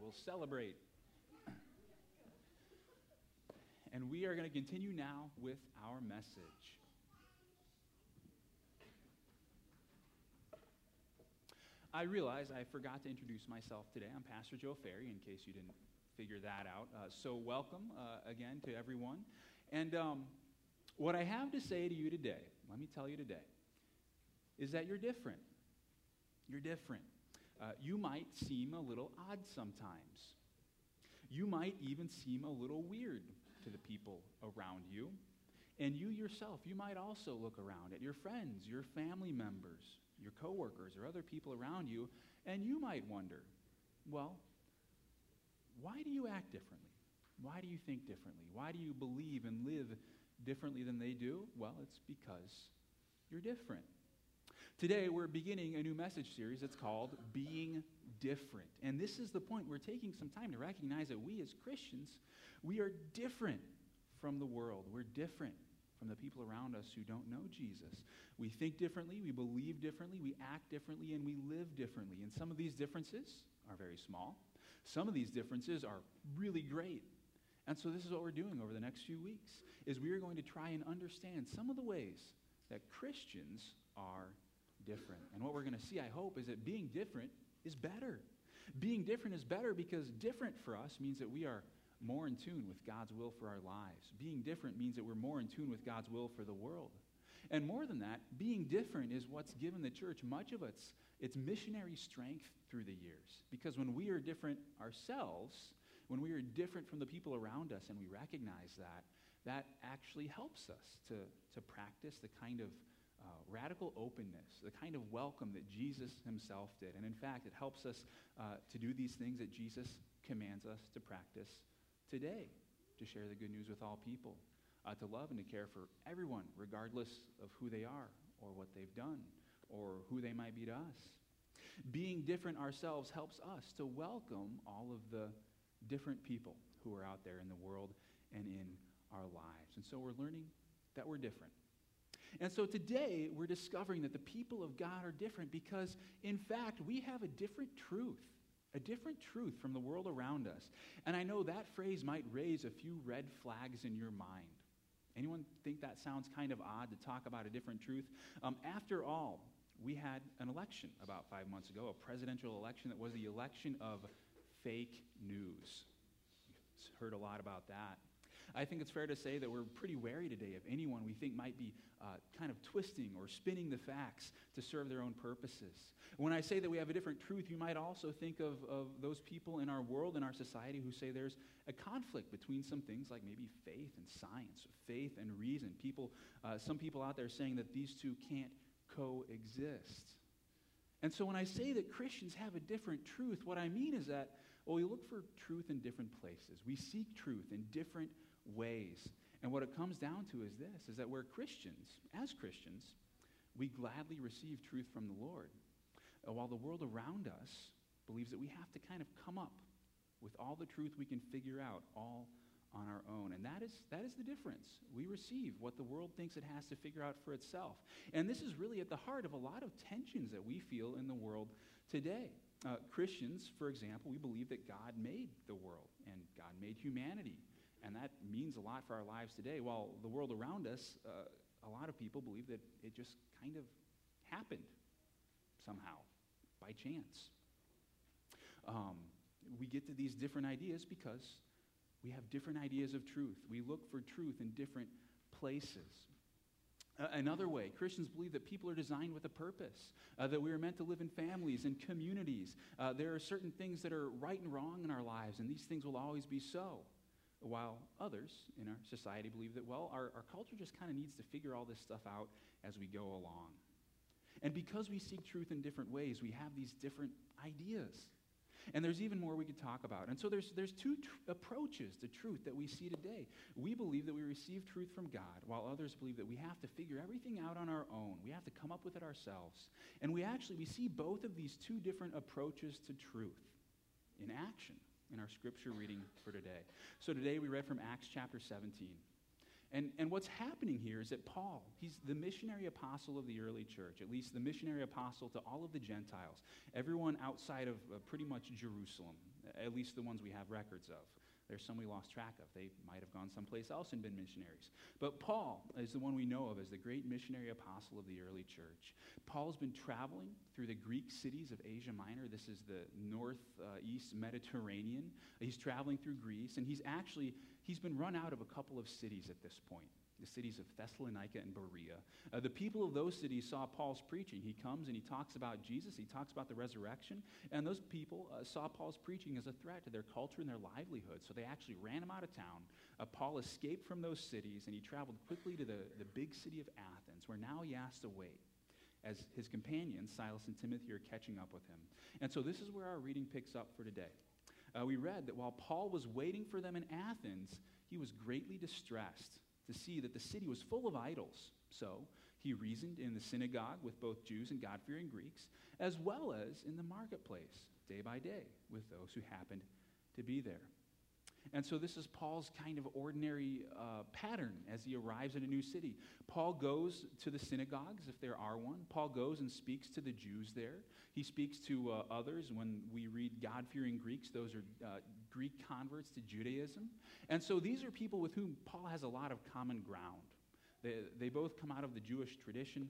we'll celebrate. And we are going to continue now with our message. I realize I forgot to introduce myself today. I'm Pastor Joe Ferry, in case you didn't figure that out. So welcome again to everyone. And what I have to say to you today, let me tell you today, is that you're different. You're different. You might seem a little odd sometimes. You might even seem a little weird to the people around you. And you yourself, you might also look around at your friends, your family members, your coworkers, or other people around you, and you might wonder, well, why do you act differently? Why do you think differently? Why do you believe and live differently than they do? Well, it's because you're different. Today, we're beginning a new message series that's called Being Different. And this is the point. We're taking some time to recognize that we as Christians, we are different from the world. We're different from the people around us who don't know Jesus. We think differently, we believe differently, we act differently, and we live differently. And some of these differences are very small. Some of these differences are really great. And so this is what we're doing over the next few weeks, is we are going to try and understand some of the ways that Christians are different. And what we're going to see, I hope, is that being different is better. Being different is better because different for us means that we are more in tune with God's will for our lives. Being different means that we're more in tune with God's will for the world. And more than that, being different is what's given the church much of its missionary strength through the years. Because when we are different ourselves, when we are different from the people around us and we recognize that, that actually helps us to practice the kind of radical openness, the kind of welcome that Jesus himself did. And in fact, it helps us to do these things that Jesus commands us to practice today, to share the good news with all people, to love and to care for everyone, regardless of who they are or what they've done or who they might be to us. Being different ourselves helps us to welcome all of the different people who are out there in the world and in our lives. And so we're learning that we're different. And so today we're discovering that the people of God are different because, in fact, we have a different truth from the world around us. And I know that phrase might raise a few red flags in your mind. Anyone think that sounds kind of odd to talk about a different truth? After all, we had an election about 5 months ago, a presidential election that was the election of fake news. You've heard a lot about that. I think it's fair to say that we're pretty wary today of anyone we think might be kind of twisting or spinning the facts to serve their own purposes. When I say that we have a different truth, you might also think of those people in our world, in our society, who say there's a conflict between some things like maybe faith and science, faith and reason. Some people out there saying that these two can't coexist. And so when I say that Christians have a different truth, what I mean is that, well, we look for truth in different places. We seek truth in different ways. And what it comes down to is this, is that we're Christians, as Christians, we gladly receive truth from the Lord, while the world around us believes that we have to kind of come up with all the truth we can figure out all on our own. And that is the difference. We receive what the world thinks it has to figure out for itself. And this is really at the heart of a lot of tensions that we feel in the world today. Christians, for example, we believe that God made the world and God made humanity. And that means a lot for our lives today. While the world around us, a lot of people believe that it just kind of happened somehow, by chance. We get to these different ideas because we have different ideas of truth. We look for truth in different places. Another way, Christians believe that people are designed with a purpose, that we are meant to live in families and communities. There are certain things that are right and wrong in our lives, and these things will always be so. While others in our society believe that, well, our culture just kind of needs to figure all this stuff out as we go along. And because we seek truth in different ways, we have these different ideas. And there's even more we could talk about. And so there's two approaches to truth that we see today. We believe that we receive truth from God, while others believe that we have to figure everything out on our own. We have to come up with it ourselves. And we see both of these two different approaches to truth in action in our scripture reading for today. So today we read from Acts chapter 17. And what's happening here is that Paul, he's the missionary apostle of the early church, at least the missionary apostle to all of the Gentiles, everyone outside of pretty much Jerusalem, at least the ones we have records of. There's some we lost track of. They might have gone someplace else and been missionaries. But Paul is the one we know of as the great missionary apostle of the early church. Paul's been traveling through the Greek cities of Asia Minor. This is the northeast Mediterranean. He's traveling through Greece, and he's been run out of a couple of cities at this point. The cities of Thessalonica and Berea. The people of those cities saw Paul's preaching. He comes and he talks about Jesus. He talks about the resurrection. And those people saw Paul's preaching as a threat to their culture and their livelihood. So they actually ran him out of town. Paul escaped from those cities, and he traveled quickly to the big city of Athens, where now he has to wait, as his companions, Silas and Timothy, are catching up with him. And so this is where our reading picks up for today. We read that while Paul was waiting for them in Athens, he was greatly distressed to see that the city was full of idols. So he reasoned in the synagogue with both Jews and God-fearing Greeks, as well as in the marketplace, day by day, with those who happened to be there. And so this is Paul's kind of ordinary pattern as he arrives in a new city. Paul goes to the synagogues, if there are one. Paul goes and speaks to the Jews there. He speaks to others. When we read God-fearing Greeks, those are Greek converts to Judaism. And so these are people with whom Paul has a lot of common ground. They both come out of the Jewish tradition.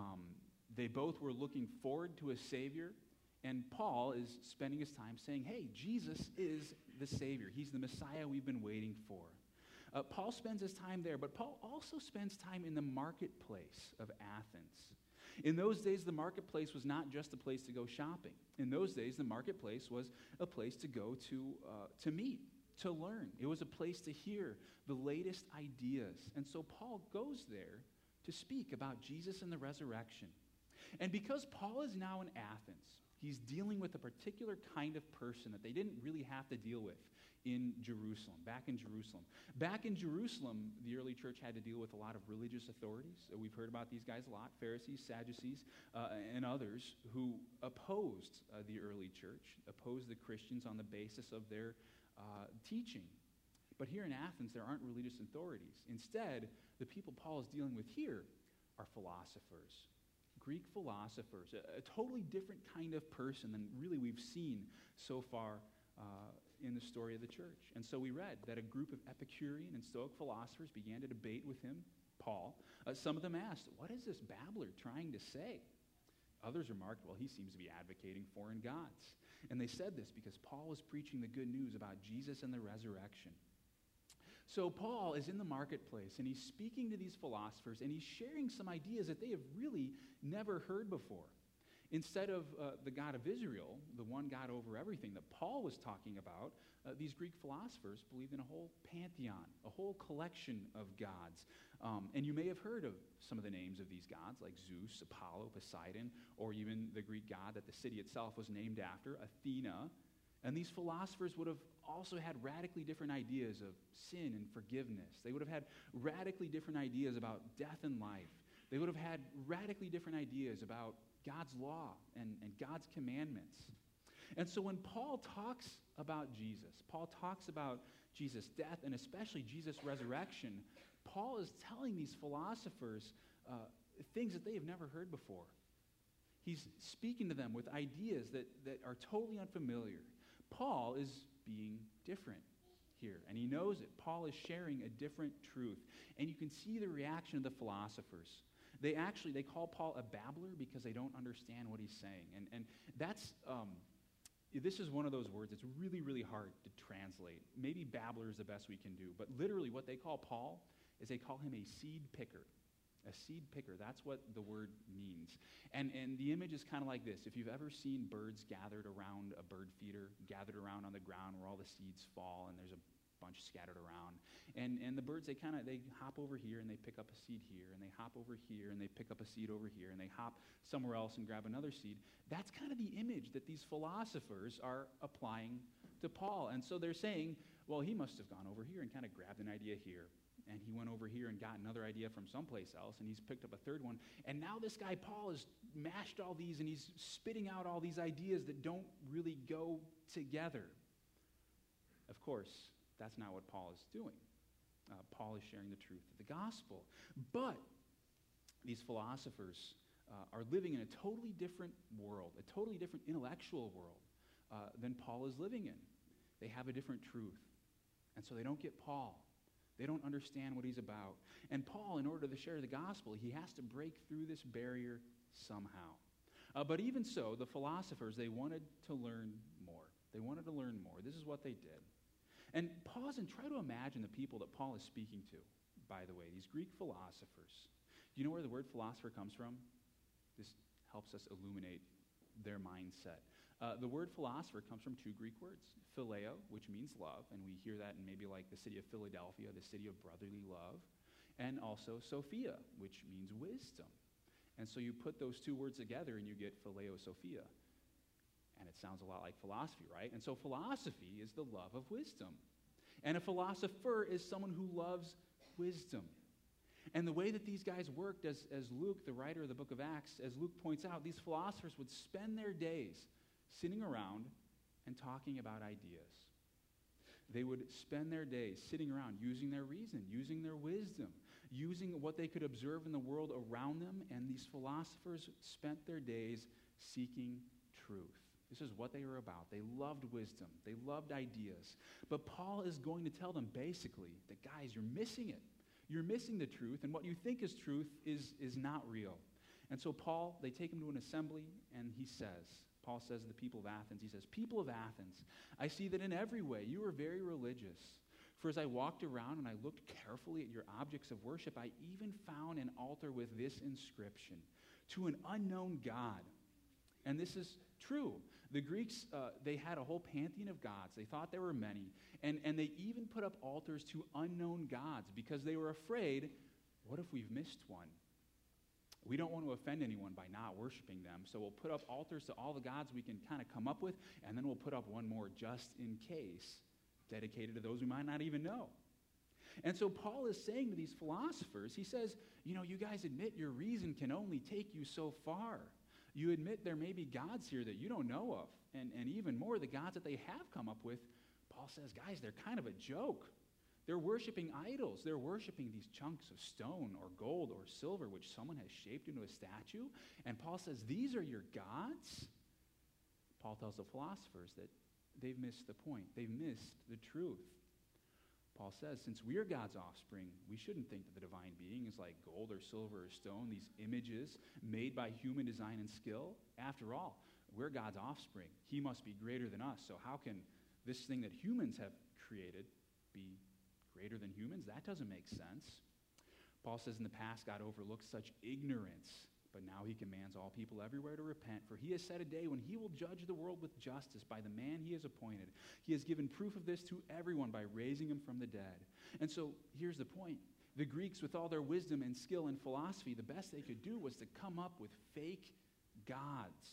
They both were looking forward to a Savior. And Paul is spending his time saying, hey, Jesus is the Savior. He's the Messiah we've been waiting for. Paul spends his time there, but Paul also spends time in the marketplace of Athens. In those days, the marketplace was not just a place to go shopping. In those days, the marketplace was a place to go to meet, to learn. It was a place to hear the latest ideas. And so Paul goes there to speak about Jesus and the resurrection. And because Paul is now in Athens, he's dealing with a particular kind of person that they didn't really have to deal with in Jerusalem, back in Jerusalem. Back in Jerusalem, the early church had to deal with a lot of religious authorities. We've heard about these guys a lot, Pharisees, Sadducees, and others who opposed the early church, opposed the Christians on the basis of their teaching. But here in Athens, there aren't religious authorities. Instead, the people Paul is dealing with here are philosophers. Greek philosophers, a totally different kind of person than really we've seen so far in the story of the church. And so we read that a group of Epicurean and Stoic philosophers began to debate with him, Paul. Some of them asked, what is this babbler trying to say? Others remarked, well, he seems to be advocating foreign gods. And they said this because Paul was preaching the good news about Jesus and the resurrection. So Paul is in the marketplace, and he's speaking to these philosophers, and he's sharing some ideas that they have really never heard before. Instead of the God of Israel, the one God over everything that Paul was talking about, these Greek philosophers believed in a whole pantheon, a whole collection of gods. And you may have heard of some of the names of these gods, like Zeus, Apollo, Poseidon, or even the Greek god that the city itself was named after, Athena. And these philosophers would have also had radically different ideas of sin and forgiveness. They would have had radically different ideas about death and life. They would have had radically different ideas about God's law and God's commandments. And so when Paul talks about Jesus, Paul talks about Jesus' death and especially Jesus' resurrection, Paul is telling these philosophers things that they have never heard before. He's speaking to them with ideas that are totally unfamiliar. Paul is being different here, and he knows it. Paul is sharing a different truth, and you can see the reaction of the philosophers. They call Paul a babbler because they don't understand what he's saying, and that's this is one of those words that's really, really hard to translate. Maybe babbler is the best we can do, but literally what they call Paul is they call him a seed picker. A seed picker, that's what the word means. And the image is kind of like this. If you've ever seen birds gathered around a bird feeder, gathered around on the ground where all the seeds fall and there's a bunch scattered around. And the birds, they hop over here and they pick up a seed here, and they hop over here and they pick up a seed over here, and they hop somewhere else and grab another seed. That's kind of the image that these philosophers are applying to Paul. And so they're saying, well, he must have gone over here and kind of grabbed an idea here. And he went over here and got another idea from someplace else, and he's picked up a third one. And now this guy, Paul, has mashed all these, and he's spitting out all these ideas that don't really go together. Of course, that's not what Paul is doing. Paul is sharing the truth of the gospel. But these philosophers are living in a totally different world, a totally different intellectual world than Paul is living in. They have a different truth. And so they don't get Paul. They don't understand what he's about. And Paul, in order to share the gospel, he has to break through this barrier somehow. But even so, the philosophers, they wanted to learn more. They wanted to learn more. This is what they did. And pause and try to imagine the people that Paul is speaking to, by the way, these Greek philosophers. Do you know where the word philosopher comes from? This helps us illuminate their mindset. The word philosopher comes from two Greek words, phileo, which means love, and we hear that in maybe like the city of Philadelphia, the city of brotherly love, and also Sophia, which means wisdom. And so you put those two words together and you get phileo Sophia. And it sounds a lot like philosophy, right? And so philosophy is the love of wisdom. And a philosopher is someone who loves wisdom. And the way that these guys worked, as Luke, the writer of the book of Acts, as Luke points out, these philosophers would spend their days sitting around and talking about ideas. They would spend their days sitting around using their reason, using their wisdom, using what they could observe in the world around them, and these philosophers spent their days seeking truth. This is what they were about. They loved wisdom. They loved ideas. But Paul is going to tell them basically that, guys, you're missing it. You're missing the truth, and what you think is truth is not real. And so Paul, they take him to an assembly, and Paul says to the people of Athens, he says, "People of Athens, I see that in every way you are very religious. For as I walked around and I looked carefully at your objects of worship, I even found an altar with this inscription, 'To an unknown God.'" And this is true. The Greeks, they had a whole pantheon of gods. They thought there were many. And they even put up altars to unknown gods because they were afraid, what if we've missed one? We don't want to offend anyone by not worshiping them, so we'll put up altars to all the gods we can kind of come up with, and then we'll put up one more just in case, dedicated to those we might not even know. And so Paul is saying to these philosophers, he says, you guys admit your reason can only take you so far. You admit there may be gods here that you don't know of, and even more, the gods that they have come up with, Paul says, guys, they're kind of a joke. They're worshiping idols. They're worshiping these chunks of stone or gold or silver, which someone has shaped into a statue. And Paul says, these are your gods? Paul tells the philosophers that they've missed the point. They've missed the truth. Paul says, since we are God's offspring, we shouldn't think that the divine being is like gold or silver or stone, these images made by human design and skill. After all, we're God's offspring. He must be greater than us. So how can this thing that humans have created be greater than humans? That doesn't make sense. Paul says in the past, God overlooked such ignorance, but now he commands all people everywhere to repent, for he has set a day when he will judge the world with justice by the man he has appointed. He has given proof of this to everyone by raising him from the dead. And so here's the point. The Greeks, with all their wisdom and skill and philosophy, the best they could do was to come up with fake gods.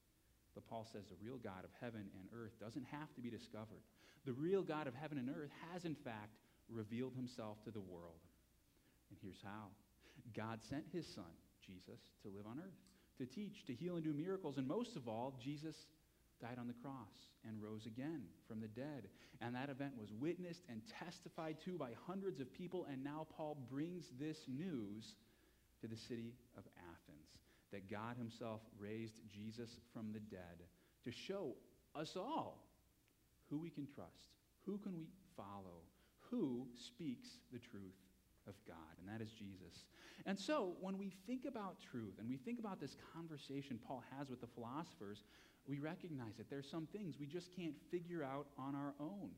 But Paul says the real God of heaven and earth doesn't have to be discovered. The real God of heaven and earth has, in fact, revealed himself to the world. And here's how. God sent his son, Jesus, to live on earth, to teach, to heal, and do miracles. And most of all, Jesus died on the cross and rose again from the dead. And that event was witnessed and testified to by hundreds of people. And now Paul brings this news to the city of Athens, that God himself raised Jesus from the dead to show us all who we can trust, who can we follow, who speaks the truth of God, and that is Jesus. And so when we think about truth and we think about this conversation Paul has with the philosophers, we recognize that there's some things we just can't figure out on our own.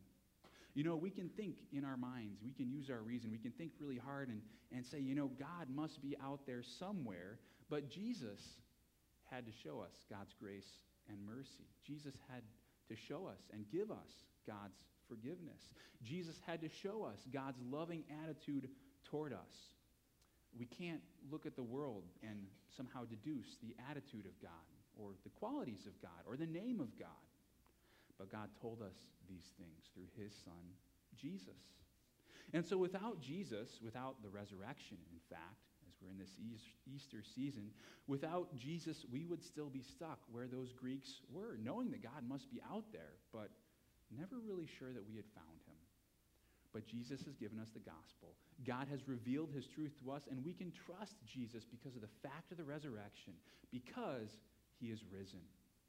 We can think in our minds, we can use our reason, we can think really hard and say, God must be out there somewhere, but Jesus had to show us God's grace and mercy. Jesus had to show us and give us God's forgiveness. Jesus had to show us God's loving attitude toward us. We can't look at the world and somehow deduce the attitude of God or the qualities of God or the name of God. But God told us these things through his son, Jesus. And so without Jesus, without the resurrection, in fact, as we're in this Easter season, without Jesus, we would still be stuck where those Greeks were, knowing that God must be out there, but never really sure that we had found him. but Jesus has given us the gospel. God has revealed his truth to us, and we can trust Jesus because of the fact of the resurrection, because he is risen.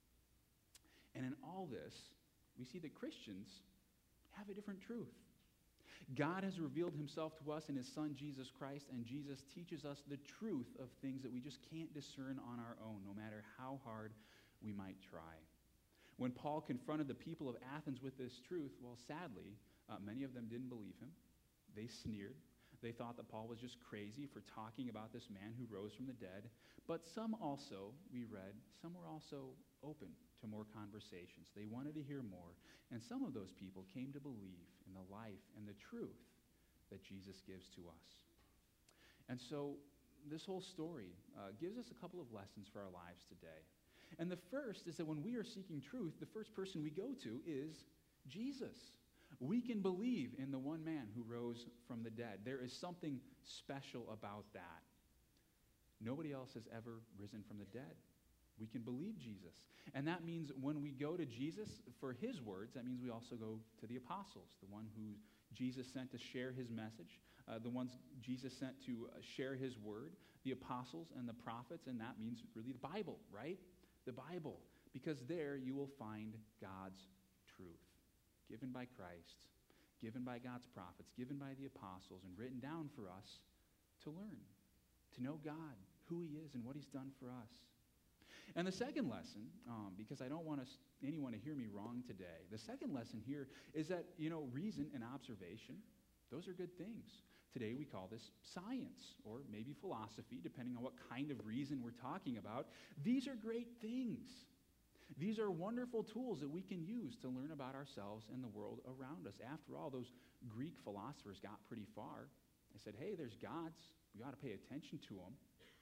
And in all this, we see that Christians have a different truth. God has revealed himself to us in his Son, Jesus Christ, and Jesus teaches us the truth of things that we just can't discern on our own, no matter how hard we might try. When Paul confronted the people of Athens with this truth, well, sadly, many of them didn't believe him. They sneered. They thought that Paul was just crazy for talking about this man who rose from the dead. But some also, we read, some were also open to more conversations. They wanted to hear more. And some of those people came to believe in the life and the truth that Jesus gives to us. And so this whole story gives us a couple of lessons for our lives today. And the first is that when we are seeking truth, the first person we go to is Jesus. We can believe in the one man who rose from the dead. There is something special about that. Nobody else has ever risen from the dead. We can believe Jesus. And that means when we go to Jesus for his words, that means we also go to the apostles, the one who Jesus sent to share his message, the ones Jesus sent to share his word, the apostles and the prophets, and that means really the Bible, right? The Bible, because there you will find God's truth, given by Christ, given by God's prophets, given by the apostles, and written down for us to learn, to know God, who he is, and what he's done for us. And the second lesson, because I don't want anyone to hear me wrong today, the second lesson here is that, reason and observation, those are good things. Today we call this science, or maybe philosophy, depending on what kind of reason we're talking about. These are great things. These are wonderful tools that we can use to learn about ourselves and the world around us. After all, those Greek philosophers got pretty far. They said, hey, there's gods. We ought to pay attention to them.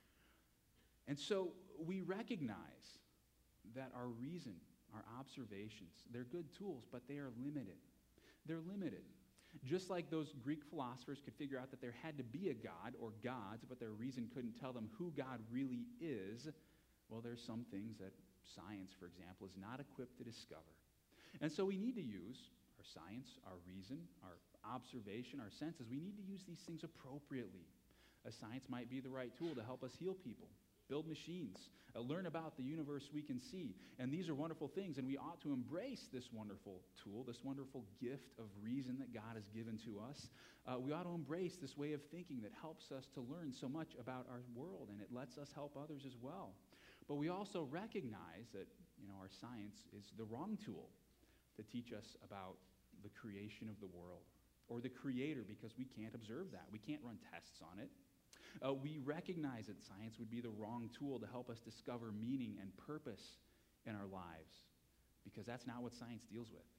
And so we recognize that our reason, our observations, they're good tools, but they are limited. They're limited. Just like those Greek philosophers could figure out that there had to be a God or gods, but their reason couldn't tell them who God really is, well, there's some things that science, for example, is not equipped to discover. And so we need to use our science, our reason, our observation, our senses. We need to use these things appropriately. Science might be the right tool to help us heal people, build machines, learn about the universe we can see. And these are wonderful things, and we ought to embrace this wonderful tool, this wonderful gift of reason that God has given to us. We ought to embrace this way of thinking that helps us to learn so much about our world, and it lets us help others as well. But we also recognize that, our science is the wrong tool to teach us about the creation of the world or the Creator, because we can't observe that. We can't run tests on it. We recognize that science would be the wrong tool to help us discover meaning and purpose in our lives, because that's not what science deals with.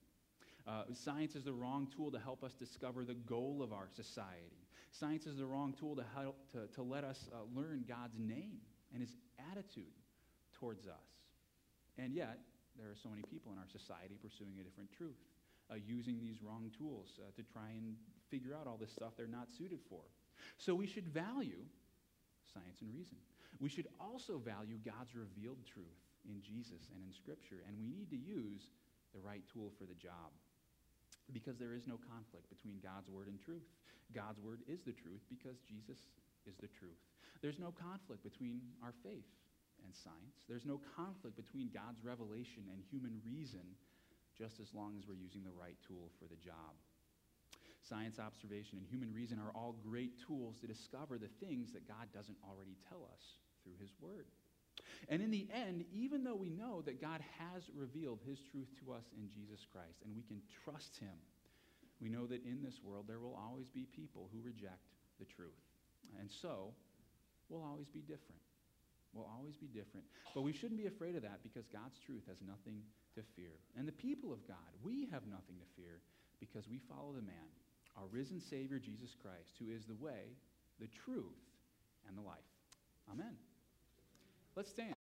Science is the wrong tool to help us discover the goal of our society. Science is the wrong tool to help to let us learn God's name and his attitude towards us. And yet, there are so many people in our society pursuing a different truth, using these wrong tools to try and figure out all this stuff they're not suited for. So we should value science and reason. We should also value God's revealed truth in Jesus and in Scripture, and we need to use the right tool for the job, because there is no conflict between God's word and truth. God's word is the truth because Jesus is the truth. There's no conflict between our faith and science. There's no conflict between God's revelation and human reason, just as long as we're using the right tool for the job. Science, observation, and human reason are all great tools to discover the things that God doesn't already tell us through his word. And in the end, even though we know that God has revealed his truth to us in Jesus Christ, and we can trust him, we know that in this world there will always be people who reject the truth. And so, we'll always be different. We'll always be different. But we shouldn't be afraid of that, because God's truth has nothing to fear. And the people of God, we have nothing to fear, because we follow the man, our risen Savior, Jesus Christ, who is the way, the truth, and the life. Amen. Let's stand.